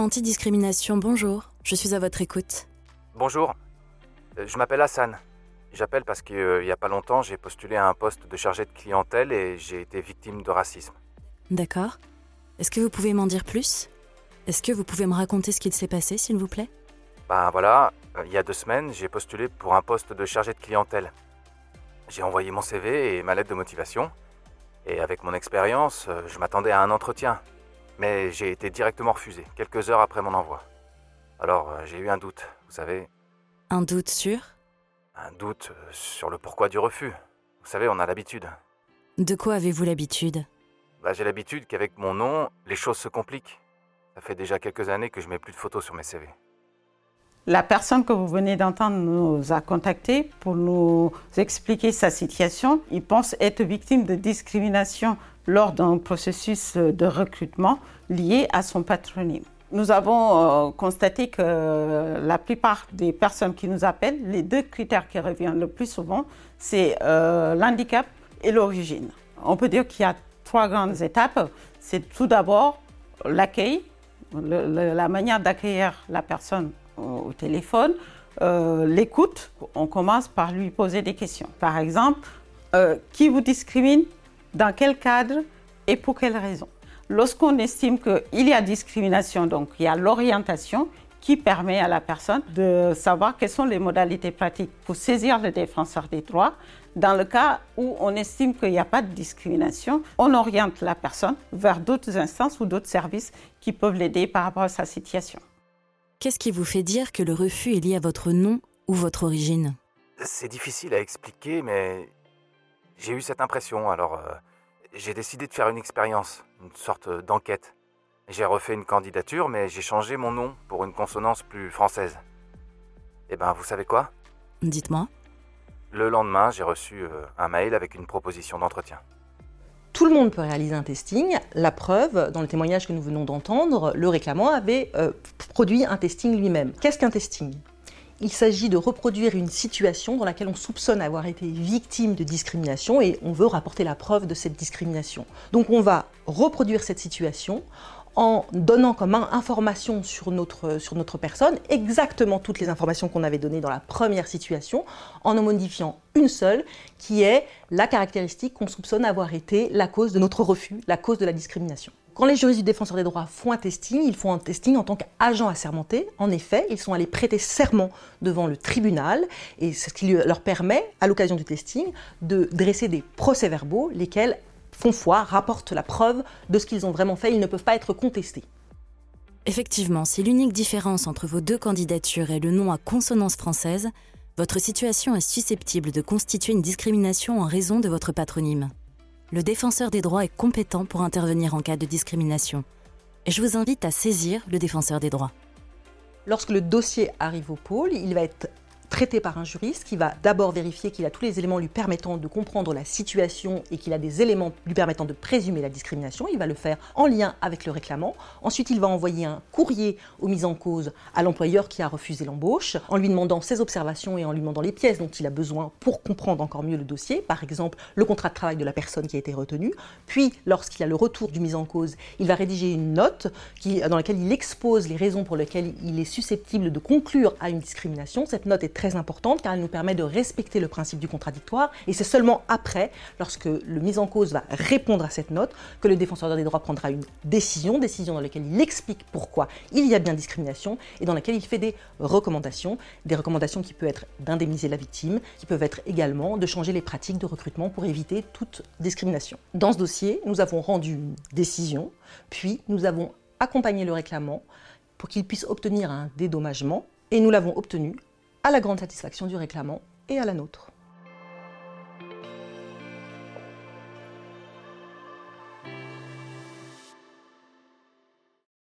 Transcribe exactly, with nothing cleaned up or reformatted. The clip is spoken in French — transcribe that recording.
Antidiscrimination, bonjour. Je suis à votre écoute. Bonjour, euh, je m'appelle Hassan. J'appelle parce qu'il euh, n'y a pas longtemps, j'ai postulé à un poste de chargé de clientèle et j'ai été victime de racisme. D'accord. Est-ce que vous pouvez m'en dire plus ? Est-ce que vous pouvez me raconter ce qu'il s'est passé, s'il vous plaît ? Ben voilà, euh, il y a deux semaines, j'ai postulé pour un poste de chargé de clientèle. J'ai envoyé mon C V et ma lettre de motivation. Et avec mon expérience, euh, je m'attendais à un entretien. Mais j'ai été directement refusé, quelques heures après mon envoi. Alors, euh, j'ai eu un doute, vous savez, Un doute sûr ? un doute euh, sur le pourquoi du refus. Vous savez, on a l'habitude. De quoi avez-vous l'habitude ? Bah, j'ai l'habitude qu'avec mon nom, les choses se compliquent. Ça fait déjà quelques années que je mets plus de photos sur mes C V. La personne que vous venez d'entendre nous a contactés pour nous expliquer sa situation. Il pense être victime de discrimination lors d'un processus de recrutement lié à son patronyme. Nous avons euh, constaté que la plupart des personnes qui nous appellent, les deux critères qui reviennent le plus souvent, c'est euh, l'handicap et l'origine. On peut dire qu'il y a trois grandes étapes. C'est tout d'abord l'accueil, le, le, la manière d'accueillir la personne au téléphone, euh, l'écoute. On commence par lui poser des questions. Par exemple, euh, qui vous discrimine, dans quel cadre et pour quelles raisons. Lorsqu'on estime qu'il y a discrimination, donc il y a l'orientation qui permet à la personne de savoir quelles sont les modalités pratiques pour saisir le défenseur des droits. Dans le cas où on estime qu'il n'y a pas de discrimination, on oriente la personne vers d'autres instances ou d'autres services qui peuvent l'aider par rapport à sa situation. Qu'est-ce qui vous fait dire que le refus est lié à votre nom ou votre origine ? C'est difficile à expliquer, mais j'ai eu cette impression, alors euh, j'ai décidé de faire une expérience, une sorte d'enquête. J'ai refait une candidature, mais j'ai changé mon nom pour une consonance plus française. Et ben, vous savez quoi ? Dites-moi. Le lendemain, j'ai reçu euh, un mail avec une proposition d'entretien. Tout le monde peut réaliser un testing. La preuve, dans le témoignage que nous venons d'entendre, le réclamant avait euh, produit un testing lui-même. Qu'est-ce qu'un testing ? Il s'agit de reproduire une situation dans laquelle on soupçonne avoir été victime de discrimination et on veut rapporter la preuve de cette discrimination. Donc on va reproduire cette situation en donnant comme information sur notre, sur notre personne exactement toutes les informations qu'on avait données dans la première situation, en en modifiant une seule, qui est la caractéristique qu'on soupçonne avoir été la cause de notre refus, la cause de la discrimination. Quand les juristes du défenseur des droits font un testing, ils font un testing en tant qu'agents assermentés. En effet, ils sont allés prêter serment devant le tribunal et c'est ce qui leur permet, à l'occasion du testing, de dresser des procès-verbaux, lesquels font foi, rapportent la preuve de ce qu'ils ont vraiment fait. Ils ne peuvent pas être contestés. Effectivement, si l'unique différence entre vos deux candidatures est le nom à consonance française, votre situation est susceptible de constituer une discrimination en raison de votre patronyme. Le défenseur des droits est compétent pour intervenir en cas de discrimination. Et je vous invite à saisir le défenseur des droits. Lorsque le dossier arrive au pôle, il va être traité par un juriste qui va d'abord vérifier qu'il a tous les éléments lui permettant de comprendre la situation et qu'il a des éléments lui permettant de présumer la discrimination. Il va le faire en lien avec le réclamant. Ensuite, il va envoyer un courrier aux mises en cause à l'employeur qui a refusé l'embauche en lui demandant ses observations et en lui demandant les pièces dont il a besoin pour comprendre encore mieux le dossier. Par exemple, le contrat de travail de la personne qui a été retenue. Puis, lorsqu'il a le retour du mis en cause, il va rédiger une note qui, dans laquelle il expose les raisons pour lesquelles il est susceptible de conclure à une discrimination. Cette note est très importante car elle nous permet de respecter le principe du contradictoire et c'est seulement après, lorsque le mis en cause va répondre à cette note, que le défenseur des droits prendra une décision, décision dans laquelle il explique pourquoi il y a bien discrimination et dans laquelle il fait des recommandations, des recommandations qui peuvent être d'indemniser la victime, qui peuvent être également de changer les pratiques de recrutement pour éviter toute discrimination. Dans ce dossier, nous avons rendu une décision, puis nous avons accompagné le réclamant pour qu'il puisse obtenir un dédommagement et nous l'avons obtenu à la grande satisfaction du réclamant et à la nôtre.